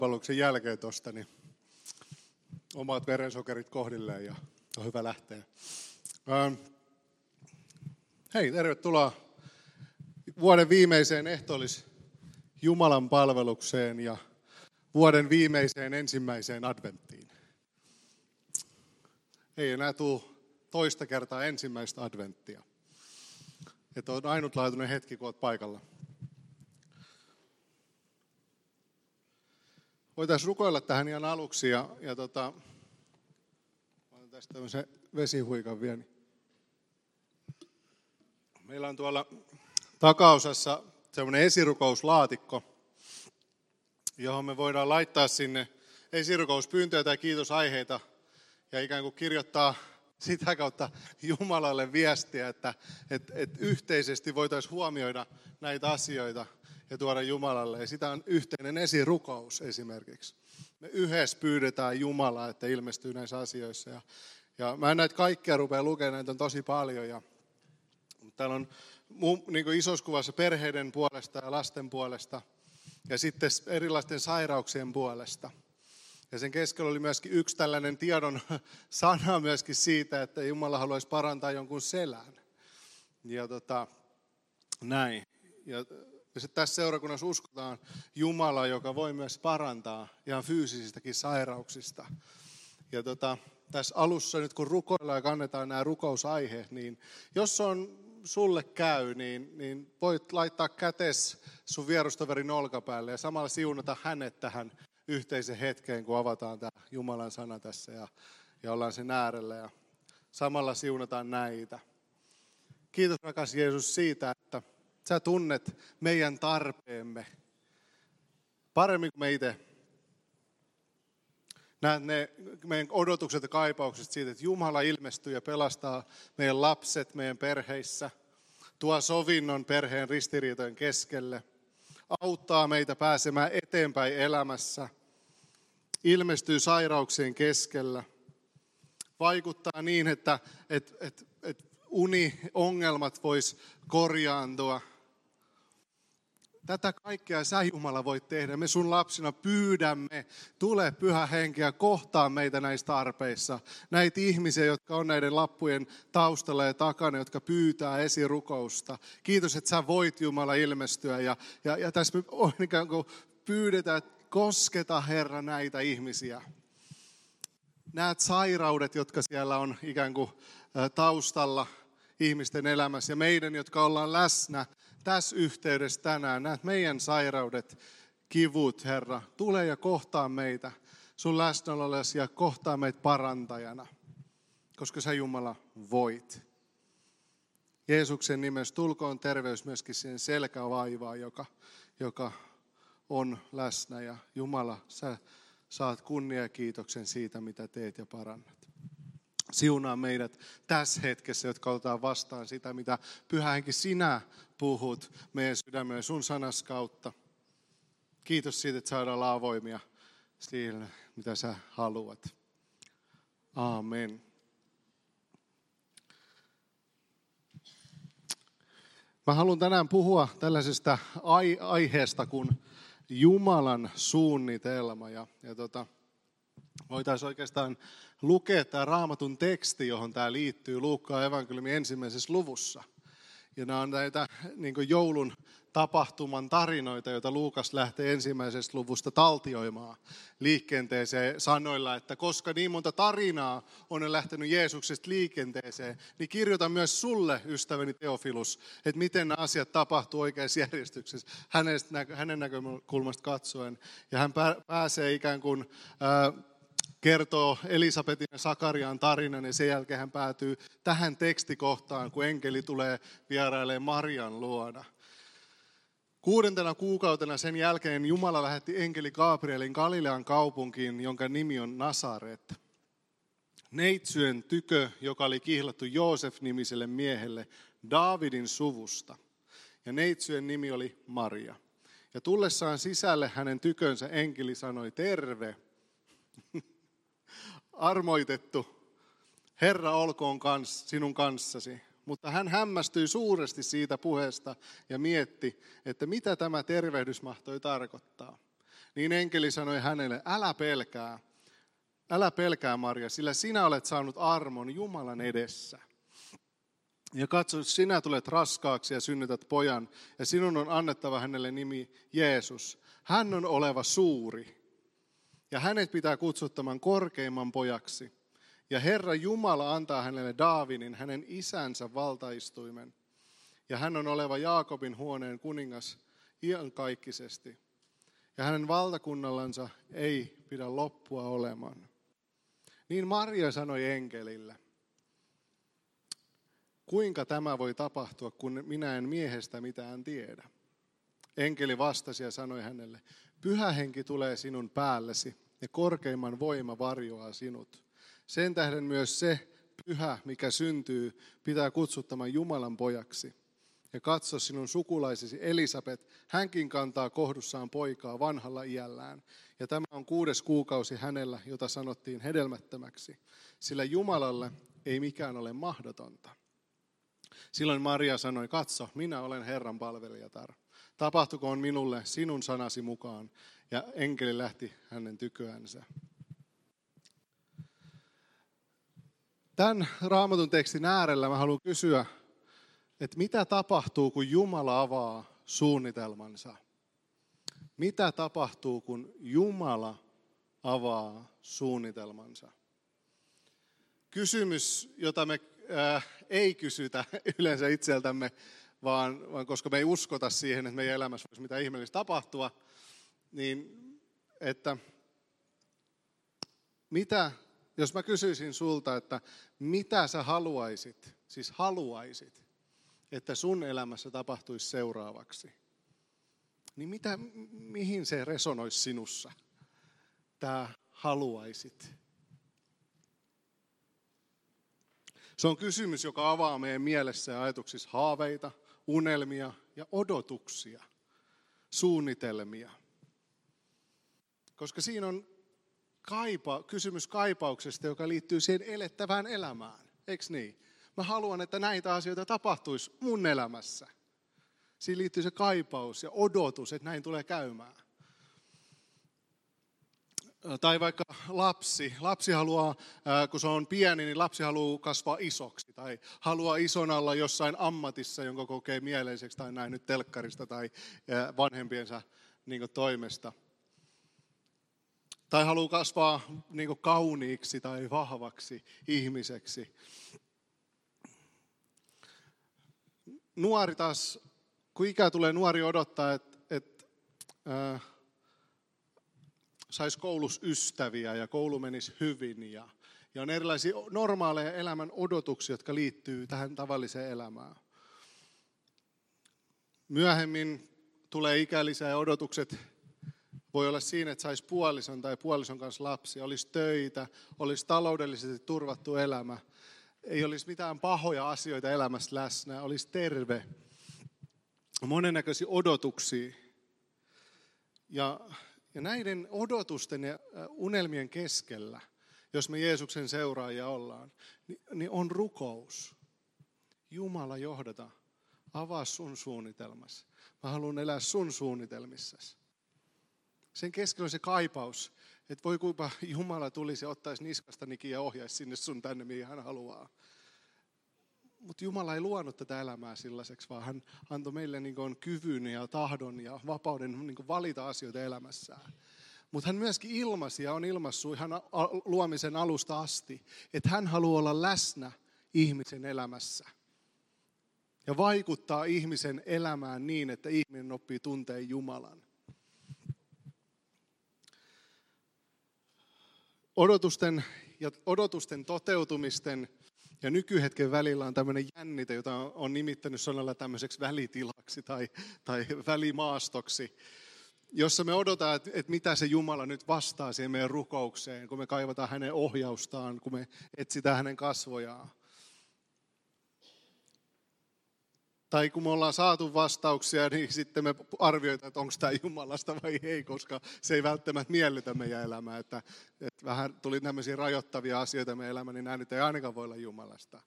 Palveluksen jälkeen tuosta, niin omat verensokerit kohdilleen ja on hyvä lähteä. Hei, tervetuloa vuoden viimeiseen ehtoollis Jumalan palvelukseen ja vuoden viimeiseen ensimmäiseen adventtiin. Ei enää tule toista kertaa ensimmäistä adventtia. Että on ainutlaatuinen hetki, kun olet paikalla. Voitaisiin rukoilla tähän ihan aluksi ja otan tästä tämmöisen vesihuikan vielä. Meillä on tuolla takaosassa semmoinen esirukouslaatikko, johon me voidaan laittaa sinne esirukouspyyntöjä tai kiitosaiheita ja ikään kuin kirjoittaa sitä kautta Jumalalle viestiä, että yhteisesti voitaisiin huomioida näitä asioita ja tuoda Jumalalle. Ja sitä on yhteinen esirukous esimerkiksi. Me yhdessä pyydetään Jumalaa, että ilmestyy näissä asioissa. Ja mä en näitä kaikkia rupea lukemaan, näitä on tosi paljon. Ja täällä on niin kuin isossa kuvassa perheiden puolesta ja lasten puolesta ja sitten erilaisten sairauksien puolesta. Ja sen keskellä oli myöskin yksi tällainen tiedon sana myöskin siitä, että Jumala haluaisi parantaa jonkun selän. Ja näin. Ja tässä seurakunnassa uskotaan Jumalaa, joka voi myös parantaa ihan fyysisistäkin sairauksista. Ja tässä alussa nyt kun rukoillaan ja kannetaan nämä rukousaiheet, niin jos on sulle käy, niin voit laittaa kätes sun vierustoverin olkapäälle ja samalla siunata hänet tähän yhteisen hetkeen, kun avataan tämä Jumalan sana tässä ja ollaan sen äärellä ja samalla siunataan näitä. Kiitos rakas Jeesus siitä, että sä tunnet meidän tarpeemme paremmin kuin me itse. Näet ne meidän odotukset ja kaipaukset siitä, että Jumala ilmestyy ja pelastaa meidän lapset meidän perheissä, tuo sovinnon perheen ristiriitojen keskelle, auttaa meitä pääsemään eteenpäin elämässä, ilmestyy sairauksien keskellä, vaikuttaa niin, että uniongelmat vois korjaantua. Tätä kaikkea sä, Jumala, voit tehdä. Me sun lapsina pyydämme, tule Pyhä Henki ja kohtaa meitä näissä tarpeissa. Näitä ihmisiä, jotka on näiden lappujen taustalla ja takana, jotka pyytää esirukousta. Kiitos, että sä voit, Jumala, ilmestyä. Ja tässä me ikään kuin pyydetään, että kosketa, Herra, näitä ihmisiä. Näet sairaudet, jotka siellä on ikään kuin taustalla ihmisten elämässä ja meidän, jotka ollaan läsnä tässä yhteydessä tänään. Näet meidän sairaudet, kivut, Herra. Tule ja kohtaa meitä sun läsnäolollesi ja kohtaa meitä parantajana, koska sä, Jumala, voit. Jeesuksen nimessä tulkoon terveys myöskin siihen selkävaivaan, joka on läsnä. Ja Jumala, sä saat kunnia ja kiitoksen siitä, mitä teet ja parannat. Siunaa meidät tässä hetkessä, jotka otetaan vastaan sitä, mitä Pyhä Henki sinä puhut meidän sydämeen sun sanas kautta. Kiitos siitä, että saadaan olla avoimia sille, mitä sä haluat. Aamen. Mä haluan tänään puhua tällaisesta aiheesta kuin Jumalan suunnitelma. Voitaisiin oikeastaan lukea tämä Raamatun teksti, johon tämä liittyy Luukkaan evankeliumin 1. luvussa. Ja nämä on näitä niin kuin joulun tapahtuman tarinoita, joita Luukas lähtee 1. luvusta taltioimaan liikenteeseen sanoilla, että koska niin monta tarinaa on lähtenyt Jeesuksesta liikenteeseen, niin kirjoitan myös sulle, ystäväni Teofilus, että miten nämä asiat tapahtuu oikeassa järjestyksessä hänen näkökulmasta katsoen. Ja hän pääsee ikään kuin kertoo Elisabetin ja Sakarian tarinan ja sen jälkeen hän päätyy tähän tekstikohtaan, kun enkeli tulee vierailemaan Marian luona. 6. kuukautena sen jälkeen Jumala lähetti enkeli Gabrielin Galilean kaupunkiin, jonka nimi on Nasaret. Neitsyen tykö, joka oli kihlattu Joosef-nimiselle miehelle Daavidin suvusta. Ja neitsyen nimi oli Maria. Ja tullessaan sisälle hänen tykönsä enkeli sanoi, terve. Armoitettu, Herra olkoon sinun kanssasi. Mutta hän hämmästyi suuresti siitä puheesta ja mietti, että mitä tämä tervehdys mahtoi tarkoittaa. Niin enkeli sanoi hänelle, älä pelkää Maria, sillä sinä olet saanut armon Jumalan edessä. Ja katso, sinä tulet raskaaksi ja synnytät pojan, ja sinun on annettava hänelle nimi Jeesus. Hän on oleva suuri, ja hänet pitää kutsuttaman korkeimman pojaksi. Ja Herra Jumala antaa hänelle Daavidin, hänen isänsä valtaistuimen. Ja hän on oleva Jaakobin huoneen kuningas iankaikkisesti. Ja hänen valtakunnallansa ei pidä loppua olemaan. Niin Maria sanoi enkelille, kuinka tämä voi tapahtua, kun minä en miehestä mitään tiedä? Enkeli vastasi ja sanoi hänelle, Pyhä Henki tulee sinun päällesi ja korkeimman voima varjoaa sinut. Sen tähden myös se pyhä, mikä syntyy, pitää kutsuttaman Jumalan pojaksi. Ja katso sinun sukulaisesi Elisabet, hänkin kantaa kohdussaan poikaa vanhalla iällään. Ja tämä on 6. kuukausi hänellä, jota sanottiin hedelmättömäksi, sillä Jumalalle ei mikään ole mahdotonta. Silloin Maria sanoi, katso, minä olen Herran palvelijatar. Tapahtukoon minulle sinun sanasi mukaan. Ja enkeli lähti hänen tyköänsä. Tämän Raamatun tekstin äärellä mä haluan kysyä, että mitä tapahtuu, kun Jumala avaa suunnitelmansa? Mitä tapahtuu, kun Jumala avaa suunnitelmansa? Kysymys, jota me ei kysytä yleensä itseltämme, vaan koska me ei uskota siihen, että meidän elämässä voisi mitään ihmeellistä tapahtua, niin että jos mä kysyisin sulta, että mitä sä haluaisit, että sun elämässä tapahtuisi seuraavaksi, niin mihin se resonoisi sinussa, tämä haluaisit? Se on kysymys, joka avaa meidän mielessä ja ajatuksissa haaveita, unelmia ja odotuksia, suunnitelmia. Koska siinä on kysymys kaipauksesta, joka liittyy siihen elettävään elämään. Eikö niin? Mä haluan, että näitä asioita tapahtuisi mun elämässä. Siinä liittyy se kaipaus ja odotus, että näin tulee käymään. Tai vaikka lapsi haluaa, kun se on pieni, niin lapsi haluaa kasvaa isoksi. Tai haluaa ison olla jossain ammatissa, jonka kokee mieleiseksi tai näin nyt telkkarista tai vanhempiensa toimesta. Tai haluaa kasvaa kauniiksi tai vahvaksi ihmiseksi. Nuori taas, kun ikää tulee, nuori odottaa, että saisi koulussa ystäviä ja koulu menisi hyvin. Ja on erilaisia normaaleja elämän odotuksia, jotka liittyy tähän tavalliseen elämään. Myöhemmin tulee ikälisä ja odotukset voi olla siinä, että saisi puolison tai puolison kanssa lapsia, olisi töitä, olisi taloudellisesti turvattu elämä, ei olisi mitään pahoja asioita elämässä läsnä, olisi terve. Monennäköisiä odotuksia. Ja näiden odotusten ja unelmien keskellä, jos me Jeesuksen seuraajia ollaan, niin on rukous. Jumala johdata, avaa sun suunnitelmas. Mä haluan elää sun suunnitelmissasi. Sen keskellä on se kaipaus, että voi kuinka Jumala tulisi ja ottaisi niskasta nikin ja ohjaisi sinne sun tänne, mihin hän haluaa. Mutta Jumala ei luonut tätä elämää sellaiseksi, vaan hän antoi meille kyvyn ja tahdon ja vapauden valita asioita elämässään. Mutta hän myöskin ilmaisi ja on ilmaissut ihan luomisen alusta asti, että hän haluaa olla läsnä ihmisen elämässä. Ja vaikuttaa ihmisen elämään niin, että ihminen oppii tunteen Jumalan. Odotusten toteutumisten ja nykyhetken välillä on tämmöinen jännite, jota on nimittänyt sanalla tämmöiseksi välitilaksi tai välimaastoksi, jossa me odotaan, että mitä se Jumala nyt vastaa siihen meidän rukoukseen, kun me kaivataan hänen ohjaustaan, kun me etsitään hänen kasvojaan. Tai kun me ollaan saatu vastauksia, niin sitten me arvioitaan, että onko tämä Jumalasta vai ei, koska se ei välttämättä miellytä meidän elämää. Että vähän tuli tämmöisiä rajoittavia asioita meidän elämään, niin nämä nyt ei ainakaan voi olla Jumalasta.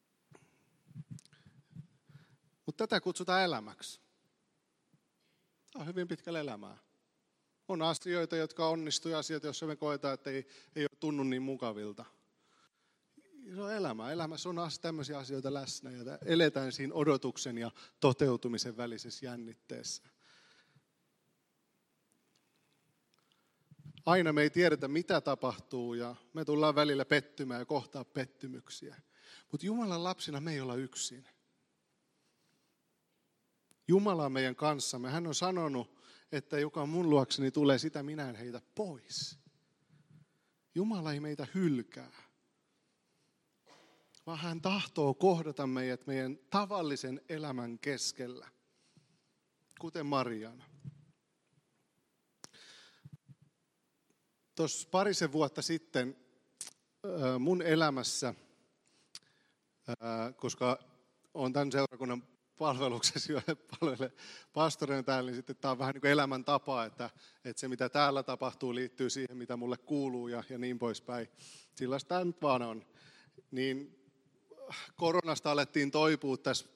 Mutta tätä kutsutaan elämäksi. Tämä on hyvin pitkälle elämää. On asioita, jotka onnistuu ja asioita, joissa me koetaan, että ei ole tunnu niin mukavilta. Se on elämä. Elämässä on tämmöisiä asioita läsnä ja eletään siinä odotuksen ja toteutumisen välisessä jännitteessä. Aina me ei tiedetä, mitä tapahtuu ja me tullaan välillä pettymään ja kohtaa pettymyksiä. Mutta Jumalan lapsina me ei olla yksin. Jumala on meidän kanssamme. Hän on sanonut, että joka mun luokseni tulee, sitä minä en heitä pois. Jumala ei meitä hylkää, vaan hän tahtoo kohdata meidät meidän tavallisen elämän keskellä, kuten Marian. Tuossa parisen vuotta sitten mun elämässä, koska olen tämän seurakunnan palveluksessa, joille palvelee pastorina täällä, niin sitten tämä on vähän niin kuin elämäntapa, että se mitä täällä tapahtuu liittyy siihen, mitä mulle kuuluu ja niin poispäin. Sillaista tämä nyt vaan on. Niin koronasta alettiin toipua tässä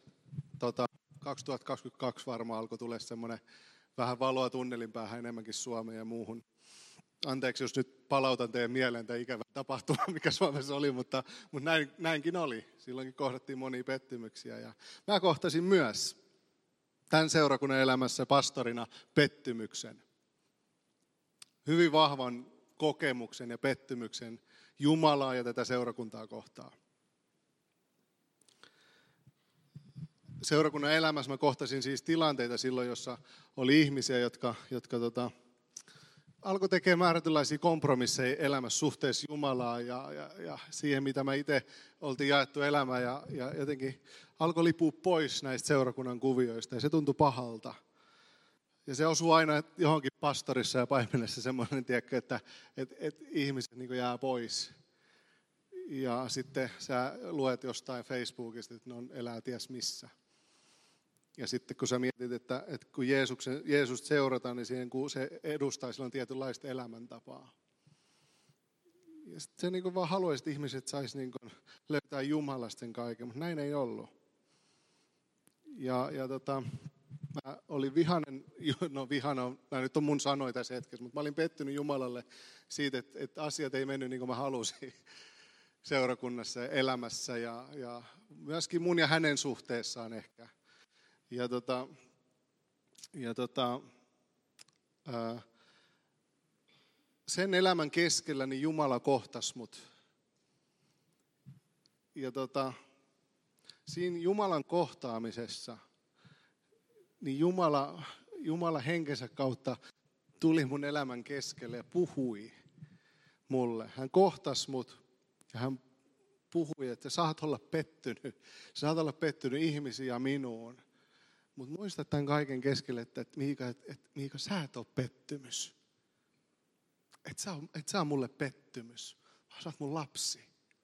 2022 varmaan alkoi tulla semmoinen vähän valoa tunnelin päähän enemmänkin Suomeen ja muuhun. Anteeksi, jos nyt palautan teidän mieleen tämä ikävä tapahtuma, mikä Suomessa oli, mutta näinkin oli. Silloinkin kohdattiin monia pettymyksiä. Ja mä kohtasin myös tämän seurakunnan elämässä pastorina pettymyksen. Hyvin vahvan kokemuksen ja pettymyksen Jumalaa ja tätä seurakuntaa kohtaan. Seurakunnan elämässä mä kohtasin siis tilanteita silloin, jossa oli ihmisiä, jotka alkoi tekemään määrätynlaisia kompromisseja elämässä suhteessa Jumalaan ja siihen, mitä me itse oltiin jaettu elämään. Ja jotenkin alkoi lipua pois näistä seurakunnan kuvioista ja se tuntui pahalta. Ja se osui aina johonkin pastorissa ja paimenessa semmoinen, tiedätkö, että ihmiset niin kuin jää pois. Ja sitten sä luet jostain Facebookista, että ne elää ties missä. Ja sitten kun sä mietit, että kun Jeesus seurataan, niin siihen, kun se edustaa silloin tietynlaista elämäntapaa. Ja sitten se niin kuin vaan haluaisi, että ihmiset saisi niin kuin löytää Jumalasta sen kaiken, mutta näin ei ollut. Mä olin vihainen, nämä nyt on mun sanoja tässä hetkessä, mutta mä olin pettynyt Jumalalle siitä, että asiat ei mennyt niin kuin mä halusin seurakunnassa ja elämässä ja myöskin mun ja hänen suhteessaan ehkä. Sen elämän keskellä niin Jumala kohtasi mut. Ja siinä Jumalan kohtaamisessa, niin Jumala henkensä kautta tuli mun elämän keskelle ja puhui mulle. Hän kohtasi mut ja hän puhui, että saat olla pettynyt ihmisiä ja minuun. Mutta muista tämän kaiken keskelle, että Miika, sä et ole pettymys. Et sä ole mulle pettymys, vaan sä oot mun lapsi.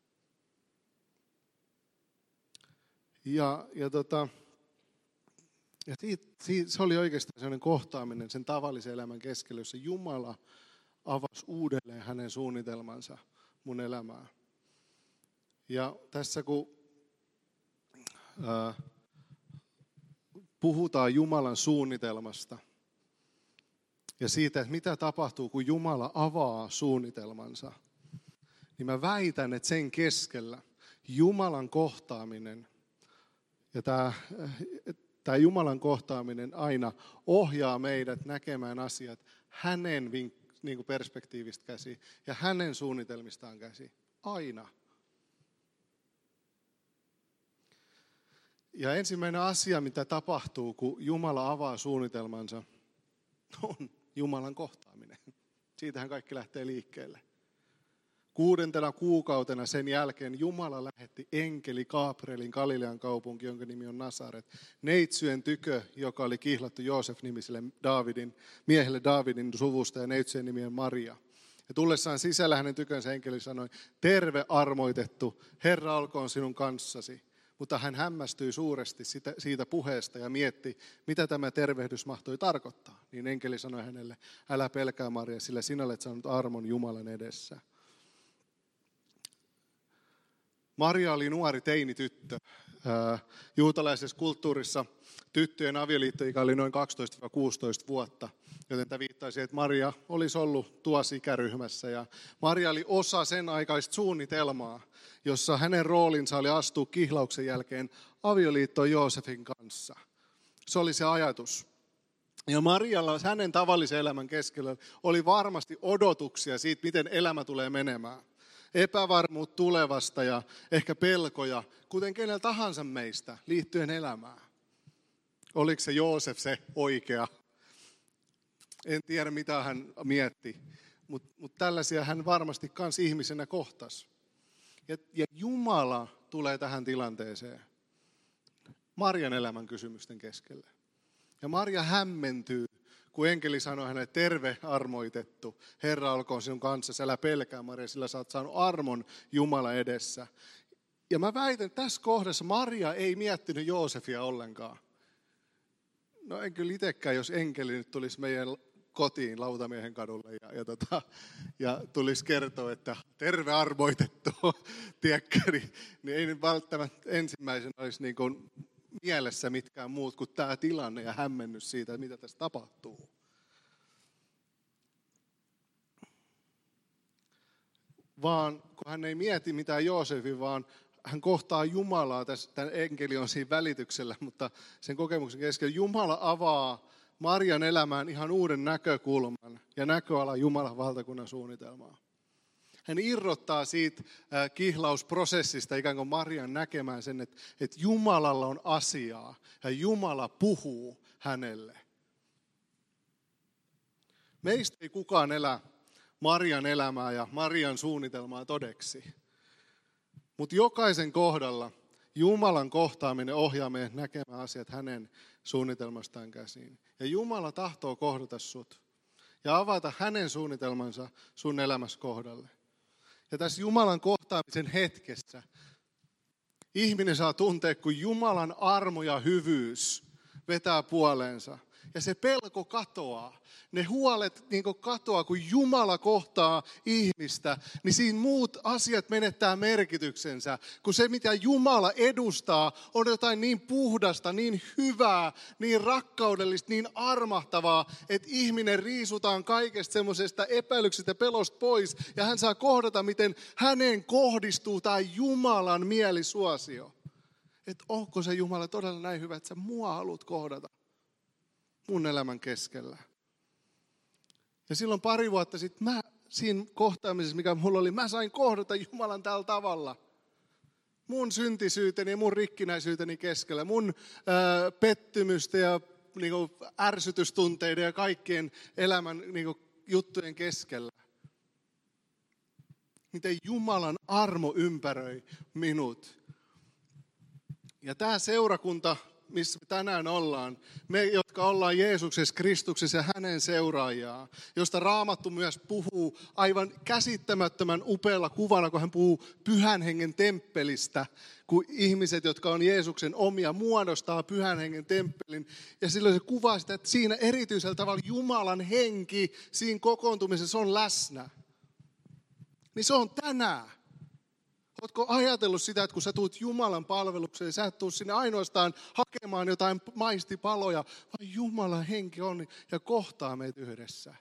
Se oli oikeastaan sellainen kohtaaminen sen tavallisen elämän keskellä, jossa Jumala avasi uudelleen hänen suunnitelmansa mun elämään. Ja tässä kun puhutaan Jumalan suunnitelmasta ja siitä, että mitä tapahtuu, kun Jumala avaa suunnitelmansa, niin mä väitän, että sen keskellä Jumalan kohtaaminen ja tämä Jumalan kohtaaminen aina ohjaa meidät näkemään asiat hänen niin kuin perspektiivistä käsi ja hänen suunnitelmistaan käsi. Aina. Ja ensimmäinen asia, mitä tapahtuu, kun Jumala avaa suunnitelmansa, on Jumalan kohtaaminen. Siitähän kaikki lähtee liikkeelle. 6. kuukautena sen jälkeen Jumala lähetti enkeli Gabrielin Galilean kaupunki, jonka nimi on Nasaret, neitsyjen tykö, joka oli kihlattu Joosef-nimiselle miehelle Daavidin suvusta, ja neitsyjen nimi on Maria. Ja tullessaan sisällä hänen tykönsä enkeli sanoi, terve armoitettu, Herra olkoon sinun kanssasi. Mutta hän hämmästyi suuresti siitä puheesta ja mietti, mitä tämä tervehdys mahtoi tarkoittaa. Niin enkeli sanoi hänelle, älä pelkää Maria, sillä sinä olet saanut armon Jumalan edessä. Maria oli nuori teinityttö. Juutalaisessa kulttuurissa tyttöjen avioliittoikä oli noin 12-16 vuotta, joten tämä viittaisi, että Maria olisi ollut tuossa ikäryhmässä. Ja Maria oli osa sen aikaista suunnitelmaa, jossa hänen roolinsa oli astua kihlauksen jälkeen avioliittoon Joosefin kanssa. Se oli se ajatus. Ja Marialla hänen tavallisen elämän keskellä oli varmasti odotuksia siitä, miten elämä tulee menemään. Epävarmuutta tulevasta ja ehkä pelkoja, kuten kenellä tahansa meistä liittyen elämään. Oliko se Joosef se oikea? En tiedä, mitä hän mietti, mutta tällaisia hän varmasti kans ihmisenä kohtasi. Ja Jumala tulee tähän tilanteeseen Marian elämän kysymysten keskelle. Ja Maria hämmentyy, kun enkeli sanoi hänelle, terve armoitettu, Herra olkoon sinun kanssasi, älä pelkää Maria, sillä sä oot saanut armon Jumala edessä. Ja mä väitän, että tässä kohdassa Maria ei miettinyt Joosefia ollenkaan. No en kyllä itsekään, jos enkeli nyt tulisi meidän kotiin Lautamiehen kadulle ja tulisi kertoa, että terve armoitettu, tiedätkö, niin ei nyt välttämättä ensimmäisenä olisi niin kuin mielessä mitkään muut kuin tämä tilanne ja hämmennys siitä, mitä tässä tapahtuu. Vaan kun hän ei mieti mitään Joosefin, vaan hän kohtaa Jumalaa, tämän enkeli on siinä välityksellä, mutta sen kokemuksen keskellä Jumala avaa Marian elämään ihan uuden näkökulman ja näköalan Jumalan valtakunnan suunnitelmaa. Hän irrottaa siitä kihlausprosessista ikään kuin Marian näkemään sen, että Jumalalla on asiaa ja Jumala puhuu hänelle. Meistä ei kukaan elä Marian elämää ja Marian suunnitelmaa todeksi. Mutta jokaisen kohdalla Jumalan kohtaaminen ohjaa meidät näkemään asiat hänen suunnitelmastaan käsiin. Ja Jumala tahtoo kohdata sut ja avata hänen suunnitelmansa sun elämässä kohdalle. Ja tässä Jumalan kohtaamisen hetkessä ihminen saa tuntea, kun Jumalan armo ja hyvyys vetää puoleensa. Ja se pelko katoaa. Ne huolet niin katoaa, kun Jumala kohtaa ihmistä, niin siinä muut asiat menettää merkityksensä. Kun se, mitä Jumala edustaa, on jotain niin puhdasta, niin hyvää, niin rakkaudellista, niin armahtavaa, että ihminen riisutaan kaikesta semmoisesta epäilyksestä ja pelosta pois. Ja hän saa kohdata, miten häneen kohdistuu tämä Jumalan mielisuosio. Että onko se Jumala todella näin hyvä, että sä mua haluat kohdata mun elämän keskellä. Ja silloin pari vuotta sitten siinä kohtaamisessa, mikä mulla oli, mä sain kohdata Jumalan tällä tavalla. Mun syntisyyteni ja mun rikkinäisyyteni keskellä, mun pettymystä ja ärsytystunteiden ja kaikkien elämän juttujen keskellä. Miten Jumalan armo ympäröi minut. Ja tämä seurakunta, missä me tänään ollaan, me, jotka ollaan Jeesuksessa, Kristuksessa ja hänen seuraajaa, josta Raamattu myös puhuu aivan käsittämättömän upealla kuvana, kun hän puhuu Pyhän Hengen temppelistä, kun ihmiset, jotka on Jeesuksen omia, muodostaa Pyhän Hengen temppelin. Ja silloin se kuvaa sitä, että siinä erityisellä tavalla Jumalan henki siinä kokoontumisessa on läsnä. Niin se on tänään. Oletko ajatellut sitä, että kun sä tuut Jumalan palvelukseen, sä et tuu sinne ainoastaan hakemaan jotain maistipaloja, vaan Jumalan henki on ja kohtaa meitä yhdessä.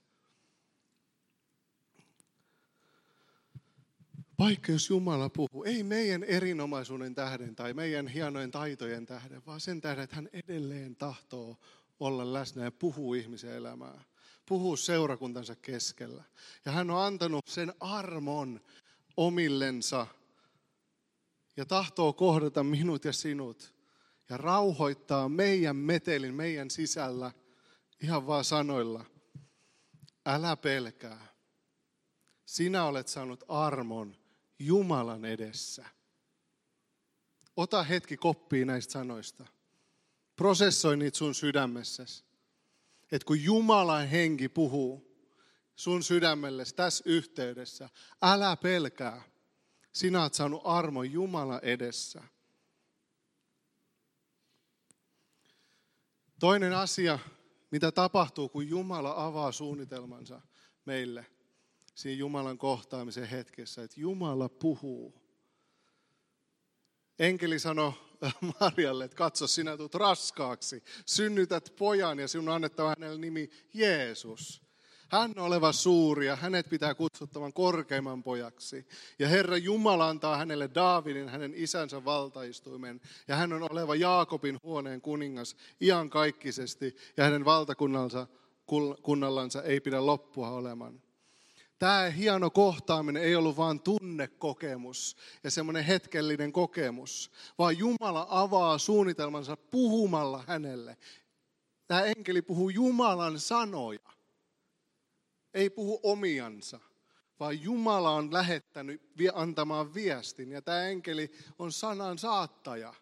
Vaikka jos Jumala puhuu, ei meidän erinomaisuuden tähden tai meidän hienojen taitojen tähden, vaan sen tähden, että hän edelleen tahtoo olla läsnä ja puhuu ihmisen elämää. Puhuu seurakuntansa keskellä. Ja hän on antanut sen armon omillensa. Ja tahtoo kohdata minut ja sinut ja rauhoittaa meidän metelin, meidän sisällä ihan vaan sanoilla. Älä pelkää. Sinä olet saanut armon Jumalan edessä. Ota hetki koppia näistä sanoista. Prosessoi niitä sun sydämessäsi. Että kun Jumalan henki puhuu sun sydämellesi tässä yhteydessä, älä pelkää. Sinä olet saanut armon Jumala edessä. Toinen asia, mitä tapahtuu, kun Jumala avaa suunnitelmansa meille siinä Jumalan kohtaamisen hetkessä, että Jumala puhuu. Enkeli sanoi Marjalle, että katso, sinä tulet raskaaksi, synnytät pojan ja sinun on annettava hänelle nimi Jeesus. Hän on oleva suuri ja hänet pitää kutsuttavan korkeimman pojaksi. Ja Herra Jumala antaa hänelle Daavidin, hänen isänsä valtaistuimen. Ja hän on oleva Jaakobin huoneen kuningas iankaikkisesti ja hänen valtakunnallansa ei pidä loppua oleman. Tämä hieno kohtaaminen ei ollut vain tunnekokemus ja semmoinen hetkellinen kokemus, vaan Jumala avaa suunnitelmansa puhumalla hänelle. Tämä enkeli puhuu Jumalan sanoja, ei puhu omiansa, vaan Jumala on lähettänyt antamaan viestin ja tämä enkeli on sanan saattaja.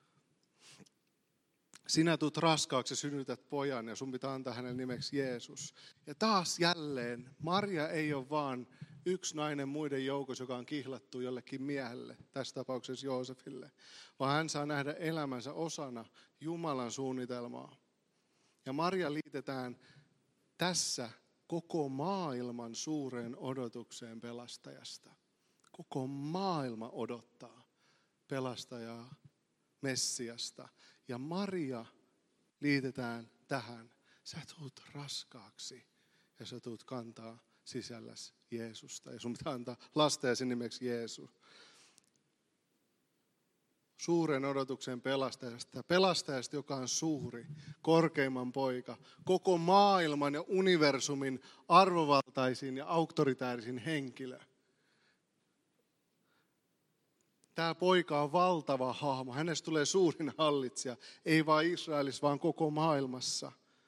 Sinä tulet raskaaksi, synnytät pojan ja sun pitää antaa hänelle nimeksi Jeesus. Ja taas jälleen, Maria ei ole vaan yksi nainen muiden joukossa, joka on kihlattu jollekin miehelle, tässä tapauksessa Joosefille, vaan hän saa nähdä elämänsä osana Jumalan suunnitelmaa. Ja Maria liitetään tässä koko maailman suureen odotukseen pelastajasta. Koko maailma odottaa pelastajaa, Messiasta. Ja Maria liitetään tähän. Sä tulet raskaaksi ja sä tulet kantaa sisälläsi Jeesusta. Ja sun pitää antaa lastesi nimeksi Jeesus. Suuren odotuksen pelastajasta. Pelastajasta, joka on suuri, korkeimman poika. Koko maailman ja universumin arvovaltaisin ja auktoritäärisin henkilö. Tämä poika on valtava hahmo. Hänestä tulee suurin hallitsija, ei vain Israelissa, vaan koko maailmassa.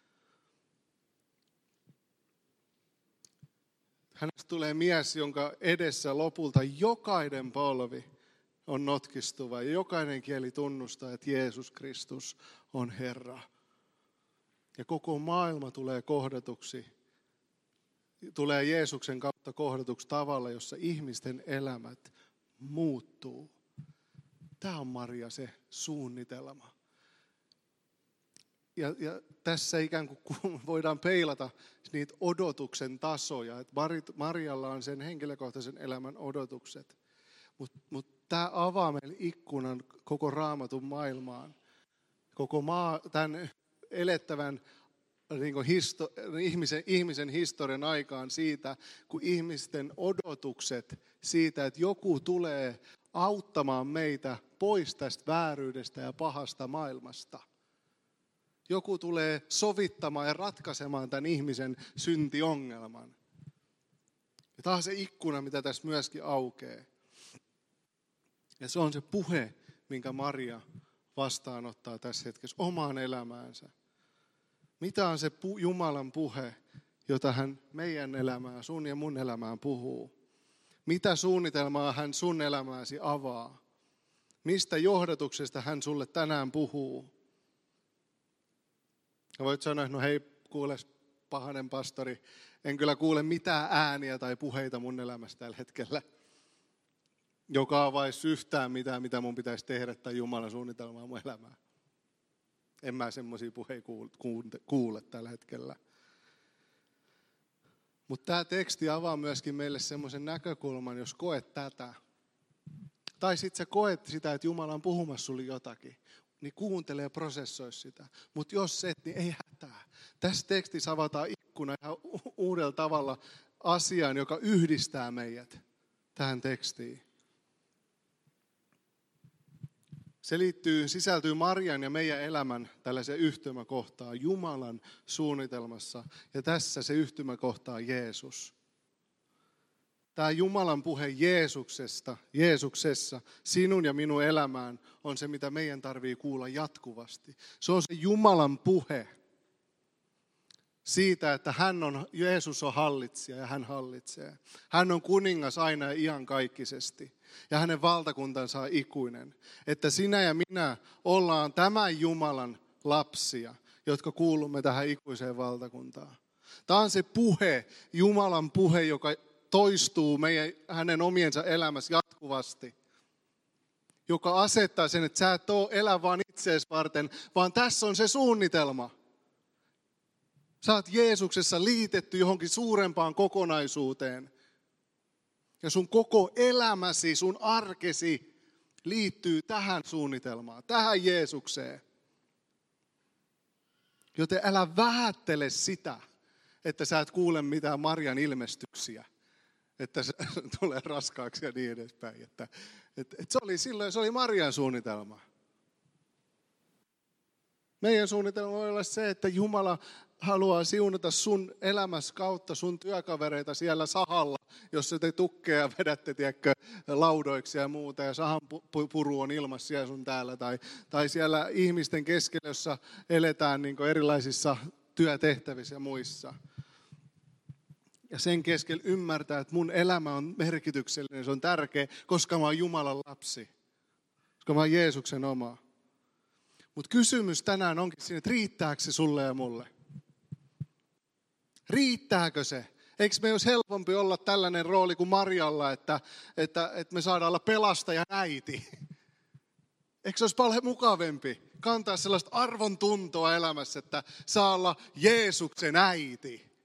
Hänestä tulee mies, jonka edessä lopulta jokainen polvi on notkistuva ja jokainen kieli tunnustaa, että Jeesus Kristus on Herra. Ja koko maailma tulee kohdatuksi, tulee Jeesuksen kautta kohdatuksi tavalla, jossa ihmisten elämät muuttuu. Tämä on Maria se suunnitelma. Ja tässä ikään kuin voidaan peilata niitä odotuksen tasoja. Että Marialla on sen henkilökohtaisen elämän odotukset. Mutta tämä avaa meille ikkunan koko Raamatun maailmaan. Koko tämän elettävän ihmisen historian aikaan siitä, kun ihmisten odotukset siitä, että joku tulee auttamaan meitä pois tästä vääryydestä ja pahasta maailmasta. Joku tulee sovittamaan ja ratkaisemaan tämän ihmisen syntiongelman. Ja tämä on se ikkuna, mitä tässä myöskin aukeaa. Ja se on se puhe, minkä Maria vastaanottaa tässä hetkessä omaan elämäänsä. Mitä on se Jumalan puhe, jota hän meidän elämään, sun ja mun elämään puhuu? Mitä suunnitelmaa hän sun elämääsi avaa? Mistä johdatuksesta hän sulle tänään puhuu? Ja voit sanoa, että no hei, kuule pahainen pastori, en kyllä kuule mitään ääniä tai puheita mun elämästä tällä hetkellä, joka avaisi yhtään mitään, mitä mun pitäisi tehdä tai Jumalan suunnitelmaa mun elämään. En mä semmoisia puheita kuule tällä hetkellä. Mutta tämä teksti avaa myöskin meille semmoisen näkökulman, jos koet tätä. Tai sitten sä koet sitä, että Jumala on puhumassa sulle jotakin, niin kuuntele ja prosessoi sitä. Mutta jos et, niin ei hätää. Tässä tekstissä avataan ikkuna ihan uudella tavalla asiaan, joka yhdistää meidät tähän tekstiin. Se sisältyy Marian ja meidän elämän tällaiseen yhtymäkohtaan Jumalan suunnitelmassa. Ja tässä se yhtymäkohta on Jeesus. Tämä Jumalan puhe Jeesuksessa, sinun ja minun elämään, on se, mitä meidän tarvitsee kuulla jatkuvasti. Se on se Jumalan puhe siitä, että Jeesus on hallitsija ja hän hallitsee. Hän on kuningas aina ja iankaikkisesti. Ja hänen valtakuntansa on ikuinen. Että sinä ja minä ollaan tämän Jumalan lapsia, jotka kuulumme tähän ikuiseen valtakuntaan. Tämä on se puhe, Jumalan puhe, joka toistuu hänen omiensa elämässä jatkuvasti. Joka asettaa sen, että sä et ole elä vaan itseesi varten, vaan tässä on se suunnitelma. Sä oot Jeesuksessa liitetty johonkin suurempaan kokonaisuuteen. Ja sun koko elämäsi, sun arkesi liittyy tähän suunnitelmaan, tähän Jeesukseen. Joten älä vähättele sitä, että sä et kuule mitään Marian ilmestyksiä, että se tulee raskaaksi ja niin edespäin. Että se oli Marian suunnitelma. Meidän suunnitelma voi olla se, että Jumala haluaa siunata sun elämässä kautta sun työkavereita siellä sahalla, jossa te tukkeja vedätte, tiedätkö, laudoiksi ja muuta, ja sahan puru on ilmassa siellä sun täällä, tai siellä ihmisten keskellä, jossa eletään niin kuin erilaisissa työtehtävissä ja muissa. Ja sen keskellä ymmärtää, että mun elämä on merkityksellinen, se on tärkeä, koska mä oon Jumalan lapsi, koska mä oon Jeesuksen oma. Mutta kysymys tänään onkin siinä, että riittääkö se sulle ja mulle? Riittääkö se? Eikö me olisi helpompi olla tällainen rooli kuin Marjalla, että me saadaan olla pelastajan äiti? Eikö se olisi paljon mukavempi kantaa sellaista arvon tuntoa elämässä, että saa olla Jeesuksen äiti?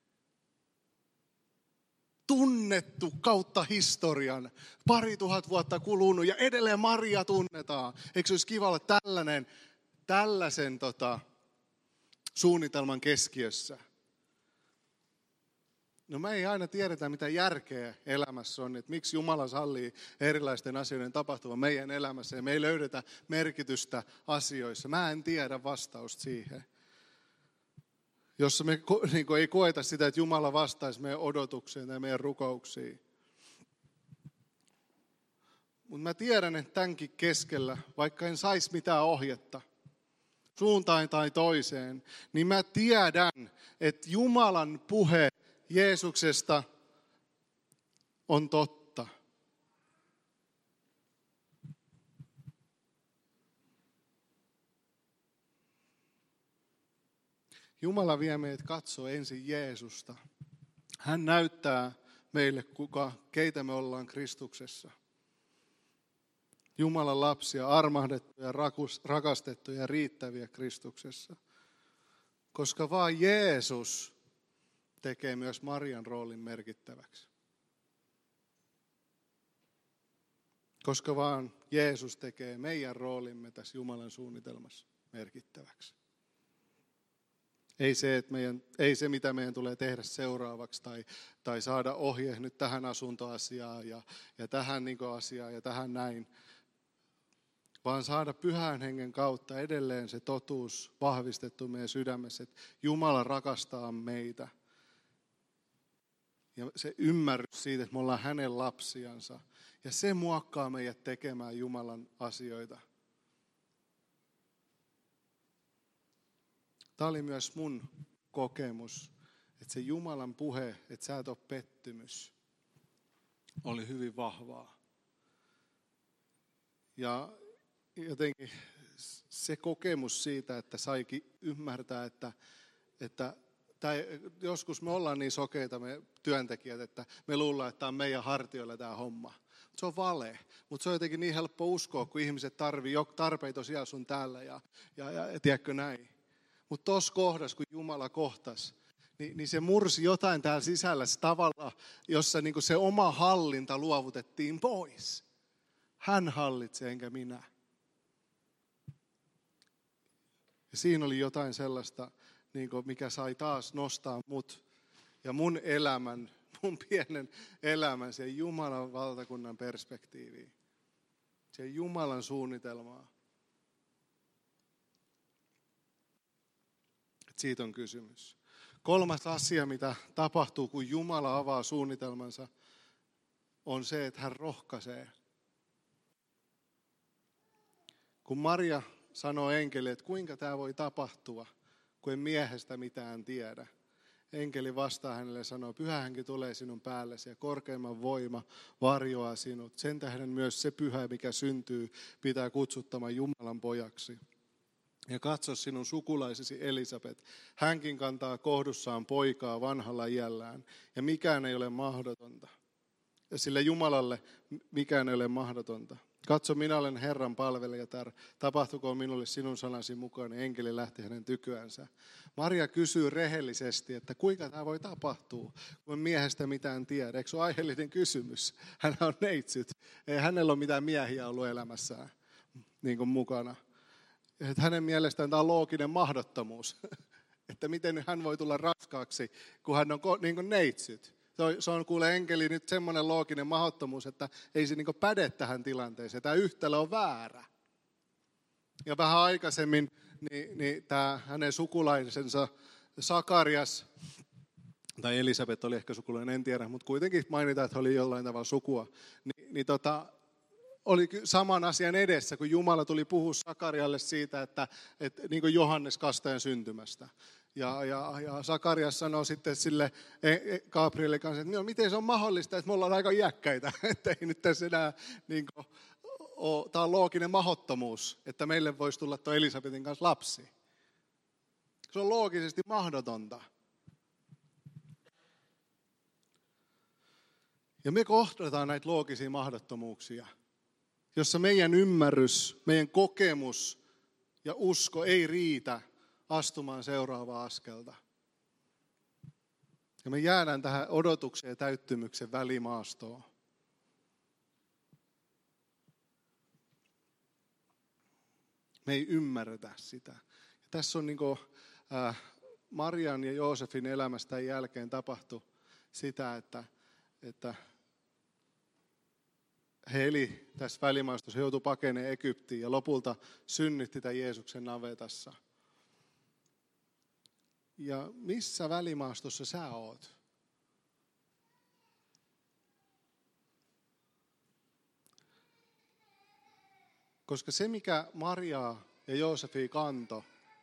Tunnettu kautta historian, 2000 vuotta kulunut ja edelleen Maria tunnetaan. Eikö se olisi kiva olla tällaisen suunnitelman keskiössä? No me ei aina tiedetä, mitä järkeä elämässä on, että miksi Jumala sallii erilaisten asioiden tapahtuvan meidän elämässä ja me ei löydetä merkitystä asioissa. Mä en tiedä vastausta siihen. Jossa me ei koeta sitä, että Jumala vastaisi meidän odotuksiin tai meidän rukouksiin. Mutta mä tiedän, että tämänkin keskellä, vaikka en saisi mitään ohjetta suuntaan tai toiseen, niin mä tiedän, että Jumalan puhe Jeesuksesta on totta. Jumala vie meidät katsoa ensin Jeesusta. Hän näyttää meille, keitä me ollaan Kristuksessa. Jumalan lapsia, armahdettuja, rakastettuja ja riittäviä Kristuksessa. Koska vaan Jeesus tekee myös Marian roolin merkittäväksi. Koska vaan Jeesus tekee meidän roolimme tässä Jumalan suunnitelmassa merkittäväksi. Ei se, mitä meidän tulee tehdä seuraavaksi tai saada ohje nyt tähän asuntoasiaan ja tähän asiaan ja tähän näin, vaan saada Pyhän Hengen kautta edelleen se totuus vahvistettu meidän sydämessä, että Jumala rakastaa meitä. Ja se ymmärrys siitä, että me ollaan hänen lapsiansa. Ja se muokkaa meidät tekemään Jumalan asioita. Tämä oli myös mun kokemus, että se Jumalan puhe, että sä et ole pettymys, oli hyvin vahvaa. Ja jotenkin se kokemus siitä, että saikin ymmärtää, että joskus me ollaan niin sokeita me työntekijät, että me luullaan, että tämä on meidän hartioilla tämä homma. Se on vale, mutta se on jotenkin niin helppo uskoa, kun ihmiset tarpeita siellä sun täällä ja tiedätkö näin. Mutta tuossa kohdassa, kun Jumala kohtasi, niin se mursi jotain täällä sisällä tavalla, jossa niinku se oma hallinta luovutettiin pois. Hän hallitsee, enkä minä. Ja siinä oli jotain sellaista, mikä sai taas nostaa mut ja mun pienen elämän siihen Jumalan valtakunnan perspektiiviin. Siihen Jumalan suunnitelmaa. Siitä on kysymys. Kolmas asia, mitä tapahtuu, kun Jumala avaa suunnitelmansa, on se, että hän rohkaisee. Kun Maria sanoo enkelille, että kuinka tämä voi tapahtua, kun en miehestä mitään tiedä. Enkeli vastaa hänelle ja sanoo, Pyhä Henki tulee sinun päällesi ja korkeimman voima varjoaa sinut. Sen tähden myös se pyhä, mikä syntyy, pitää kutsuttamaan Jumalan pojaksi. Ja katso sinun sukulaisesi Elisabet. Hänkin kantaa kohdussaan poikaa vanhalla iällään. Ja mikään ei ole mahdotonta. Ja sille Jumalalle mikään ei ole mahdotonta. Katso, minä olen Herran palvelijatar. Tapahtukoon minulle sinun sanasi mukaan. Enkeli lähti hänen tyköänsä. Maria kysyy rehellisesti, että kuinka tämä voi tapahtua, kun en miehestä mitään tiedä. Eikö se ole aiheellinen kysymys? Hän on neitsyt. Ei hänellä ole mitään miehiä ollut elämässään niin kuin mukana. Että hänen mielestään tämä on looginen mahdottomuus. Että miten hän voi tulla raskaaksi, kun hän on niin kuin neitsyt. Se on kuule enkeli nyt semmoinen looginen mahdottomuus, että ei se niin kuin päde tähän tilanteeseen. Tämä yhtälö on väärä. Ja vähän aikaisemmin niin tämä hänen sukulaisensa Sakarias, tai Elisabet oli ehkä sukulainen, en tiedä, mutta kuitenkin mainitaan, että oli jollain tavalla sukua, oli saman asian edessä, kun Jumala tuli puhua Sakarialle siitä, että niin kuin Johannes Kastajan syntymästä. Ja Sakarias sanoi sitten sille Gabrielille kanssa, että no, miten se on mahdollista, että me ollaan aika iäkkäitä, että ei nyt tässä enää, niin kuin, tämä on looginen mahdottomuus, että meille voisi tulla tuo Elisabetin kanssa lapsi. Se on loogisesti mahdotonta. Ja me kohdataan näitä loogisia mahdottomuuksia, jossa meidän ymmärrys, meidän kokemus ja usko ei riitä astumaan seuraavaa askelta. Ja me jäädään tähän odotuksen ja täyttymyksen välimaastoon. Me ei ymmärretä sitä. Ja tässä on niin kuin, Marian ja Joosefin elämästä jälkeen tapahtui sitä, että he eli tässä välimaastossa, he joutui pakenemaan Egyptiin ja lopulta synnytti tämän Jeesuksen navetassa. Ja missä välimaastossa sä oot? Koska se, mikä Mariaa ja Joosefia kanto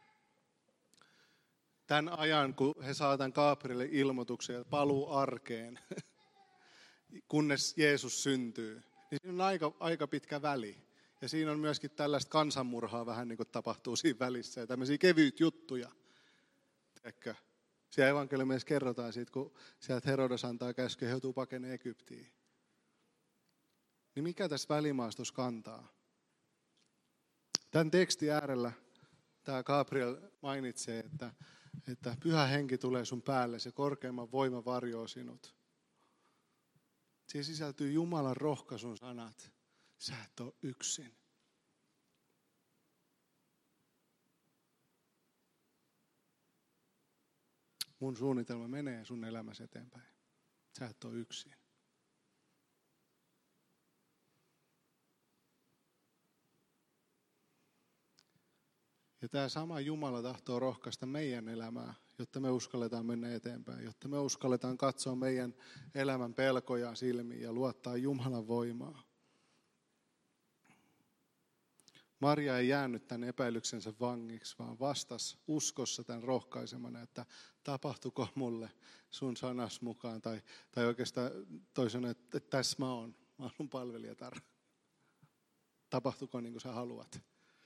tämän ajan, kun he saavat tämän Gabrielin ilmoituksen ja paluu arkeen, kunnes Jeesus syntyy, niin siinä on aika pitkä väli. Ja siinä on myöskin tällaista kansanmurhaa vähän niin kuin tapahtuu siinä välissä ja tämmöisiä kevyitä juttuja. Tiedätkö? Siellä evankeliumissa kerrotaan siitä, kun sieltä Herodes antaa käskyä, he joutuu pakenemaan Egyptiin. Niin mikä tässä välimaastossa kantaa? Tämän tekstin äärellä tämä Gabriel mainitsee, että Pyhä Henki tulee sun päälle, se korkeimman voima varjoo sinut. Siihen sisältyy Jumalan rohkaisun sanat. Sä et ole yksin. Mun suunnitelma menee sun elämässä eteenpäin. Sä et ole yksin. Ja tämä sama Jumala tahtoo rohkaista meidän elämää, jotta me uskalletaan mennä eteenpäin, jotta me uskalletaan katsoa meidän elämän pelkoja silmiin ja luottaa Jumalan voimaa. Maria ei jäänyt tämän epäilyksensä vangiksi, vaan vastasi uskossa tämän rohkaisemana, että tapahtuko mulle sun sanas mukaan. Tai oikeastaan toisena, että tässä mä oon sun palvelijatar. Tapahtuko niin kuin sä haluat.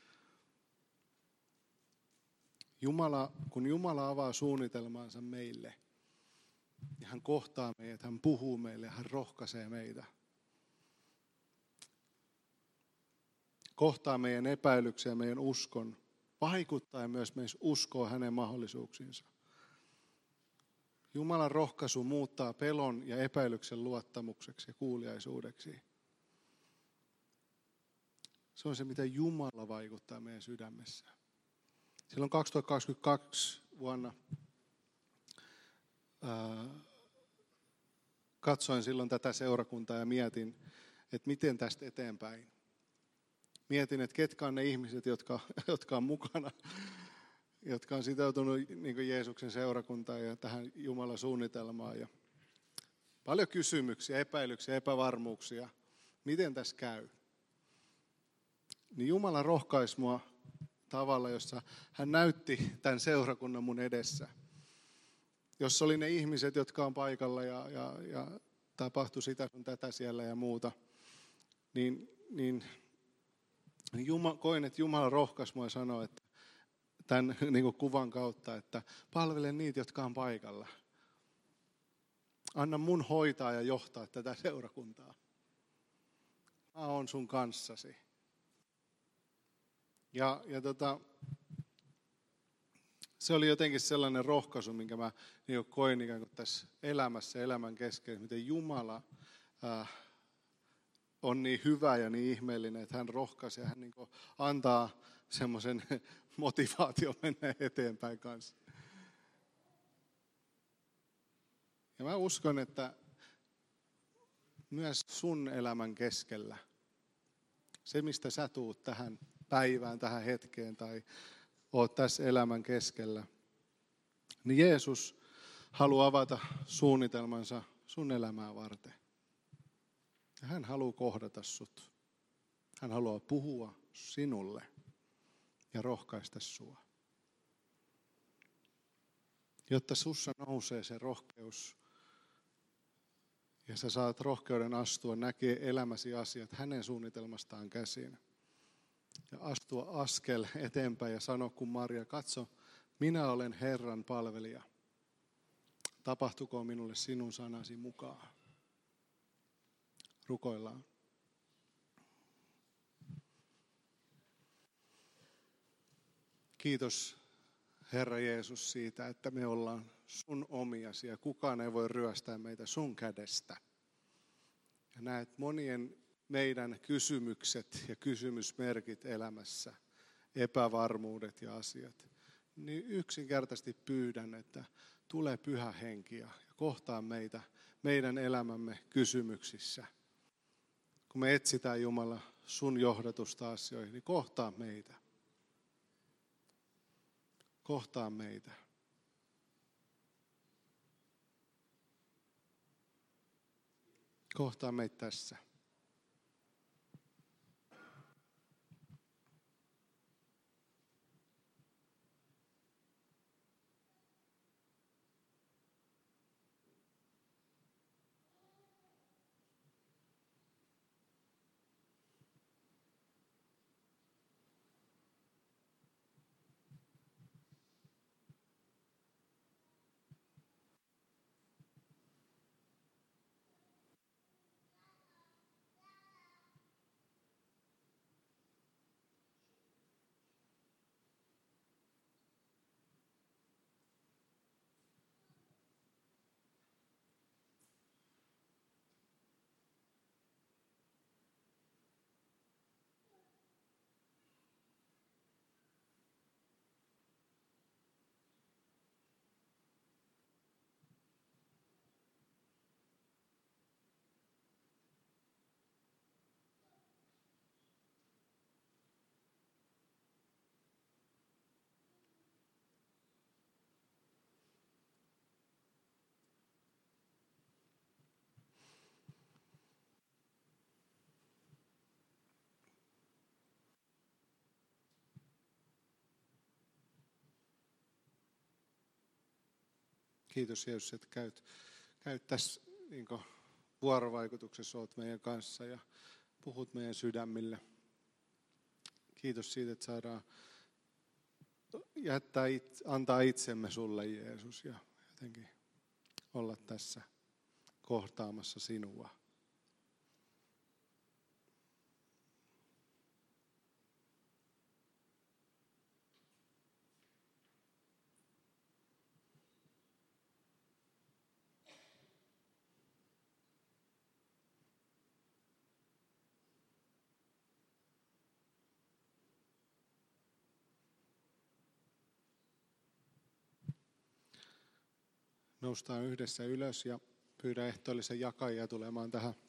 Kun Jumala avaa suunnitelmaansa meille, niin hän kohtaa meidät, hän puhuu meille ja hän rohkaisee meitä. Kohtaa meidän epäilyksiä, meidän uskon, vaikuttaa myös meissä uskoa hänen mahdollisuuksiinsa. Jumalan rohkaisu muuttaa pelon ja epäilyksen luottamukseksi ja kuuliaisuudeksi. Se on se, mitä Jumala vaikuttaa meidän sydämessä. Silloin 2022 vuonna katsoin silloin tätä seurakuntaa ja mietin, että miten tästä eteenpäin. Mietin, että ketkä on ne ihmiset, jotka on mukana, jotka on sitoutunut niin kuin Jeesuksen seurakuntaan ja tähän Jumalan suunnitelmaan. Ja paljon kysymyksiä, epäilyksiä, epävarmuuksia. Miten tässä käy? Niin Jumala rohkaisi mua tavalla, jossa hän näytti tämän seurakunnan mun edessä. Jossa oli ne ihmiset, jotka on paikalla ja tapahtui sitä sun tätä siellä ja muuta. Niin koin, että Jumala rohkaisi mua ja sanoi, että tämän niin kuin kuvan kautta, että palvele niitä, jotka on paikalla. Anna mun hoitaa ja johtaa tätä seurakuntaa. mä oon sun kanssasi. Ja se oli jotenkin sellainen rohkaisu, minkä mä niin koin ikään kuin tässä elämässä, elämän keskellä, miten Jumala on niin hyvä ja niin ihmeellinen, että hän rohkaisee ja hän niin antaa semmoisen motivaation mennä eteenpäin kanssa. Ja mä uskon, että myös sun elämän keskellä, se mistä sä tuut tähän päivään, tähän hetkeen tai oot tässä elämän keskellä, niin Jeesus haluaa avata suunnitelmansa sun elämää varten. Ja hän haluaa kohdata sut. Hän haluaa puhua sinulle ja rohkaista sua. Jotta sussa nousee se rohkeus ja sä saat rohkeuden astua, näkee elämäsi asiat hänen suunnitelmastaan käsin. Ja astua askel eteenpäin ja sano kuin Maria, katso, minä olen Herran palvelija. Tapahtukoon minulle sinun sanasi mukaan. Rukoillaan. Kiitos Herra Jeesus siitä, että me ollaan sun omiasi ja kukaan ei voi ryöstää meitä sun kädestä. Ja näet monien meidän kysymykset ja kysymysmerkit elämässä, epävarmuudet ja asiat. Niin yksinkertaisesti pyydän, että tule Pyhä Henki ja kohtaa meitä meidän elämämme kysymyksissä. Kun me etsitään Jumala sun johdatusta asioihin, niin kohtaa meitä. Kohtaa meitä. Kohtaa meitä tässä. Kiitos Jeesus, että käyt tässä niin vuorovaikutuksessa, olet meidän kanssa ja puhut meidän sydämille. Kiitos siitä, että saadaan antaa itsemme sulle Jeesus ja jotenkin olla tässä kohtaamassa sinua. Noustaan yhdessä ylös ja pyydän ehtoollisen jakajia tulemaan tähän